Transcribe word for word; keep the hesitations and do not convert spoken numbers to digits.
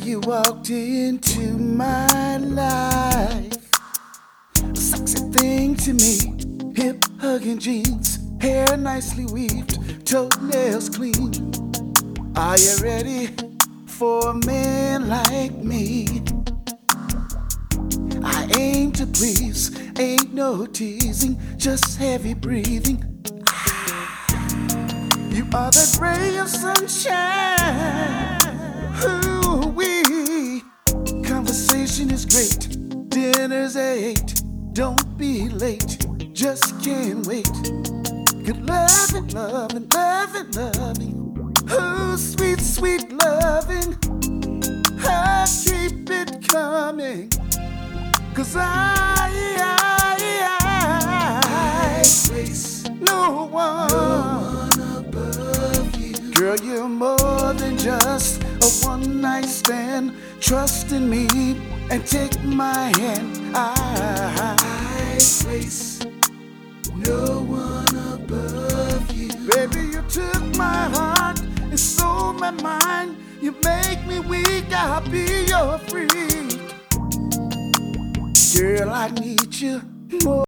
you walked into my life. Sexy thing to me, hip hugging jeans, hair nicely weaved, toenails clean. Are you ready for a man like me? I aim to please, ain't no teasing, just heavy breathing. You are the ray of sunshine. Ooh-wee. Conversation is great, dinner's at eight. Don't be late, just can't wait. Good loving, loving, loving, loving. Oh, sweet, sweet loving. I keep it coming. Cause I, I, I, I place no one, no one above you. Girl, you're more than just a one-night stand. Trust in me and take my hand. I, I place no one above you. Baby, you took my heart and stole my mind. You make me weak, I'll be your freak. Girl, I need you more.